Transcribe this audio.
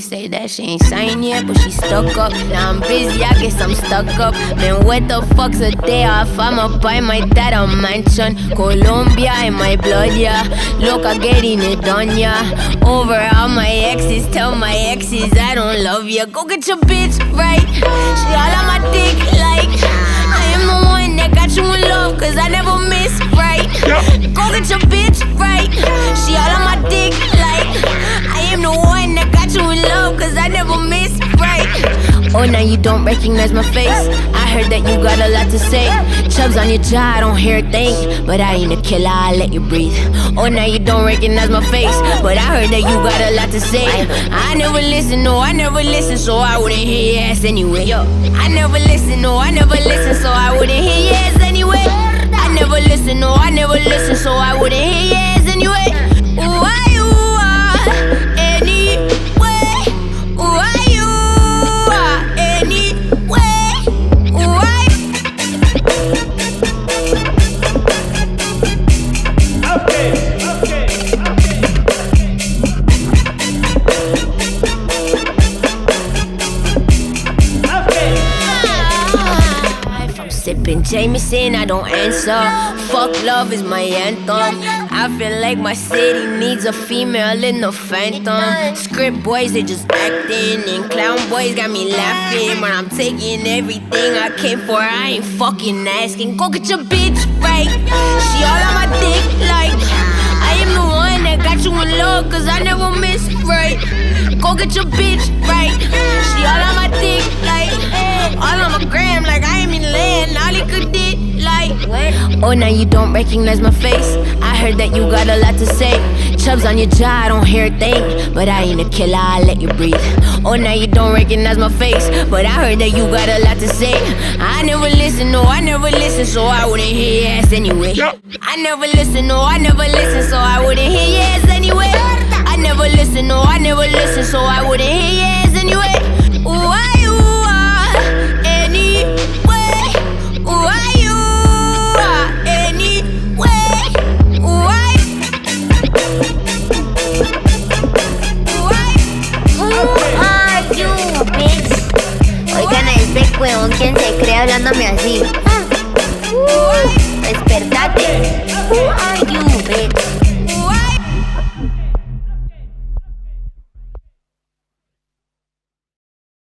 say that she ain't signed yet, but she stuck up. Now I'm busy, I guess I'm stuck up. Man, what the fuck's a day off? I'ma buy my dad a mansion. Colombia in my blood, yeah. Look, I'm getting it done, yeah. Over all my exes, tell my exes I don't love ya. Go get your bitch right. She all on my dick like I am the one that got you in love, cause I never miss, right? Go get your bitch right. She all on my dick like I am the one that got you in love, cause I never miss, right? Oh, now you don't recognize my face. I heard that you got a lot to say. Chubs on your jaw, I don't hear a thing. But I ain't a killer, I let you breathe. Oh, now you don't recognize my face. But I heard that you got a lot to say. I never listen, no, I never listen, so I wouldn't hear your ass anyway. I never listen, no, I never listen, so I wouldn't hear your ass anyway. I never listen, no, I never listen, so I wouldn't hear your ass anyway. Why you are anyway? Why you are anyway? Why? If I'm sipping Jameson, I don't answer. Fuck love is my anthem. I feel like my city needs a female in the phantom. Script boys, they just acting, and clown boys got me laughing. But I'm taking everything I came for, I ain't fucking asking. Go get your bitch right. She all on my dick like I am the one that got you in love, cause I never miss, right? Go get your bitch right. She all on my dick like all on my gram like I ain't in land, all he could did like. Oh, now you don't recognize my face. I heard that you got a lot to say. Chubs on your jaw, I don't hear a thing. But I ain't a killer, I let you breathe. Oh, now you don't recognize my face. But I heard that you got a lot to say. I never listen, no, I never listen, so I wouldn't hear your ass anyway. I never listen, no, I never listen, so I wouldn't hear your ass anyway. I never listen, no, I never listen, so I wouldn't hear your ass anyway. Why you are anyway? Why you are anyway? Why? Who are you, bitch? Oigan a este weón, ¿quién se cree hablándome así? Despertate. Who are you, bitch?